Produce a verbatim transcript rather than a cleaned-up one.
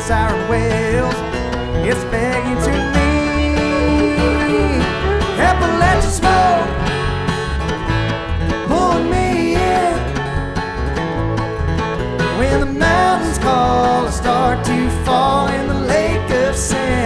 siren wails. It's begging to me. Appalachian smoke pulling me in. When the mountains call, I start to fall in the lake of sin.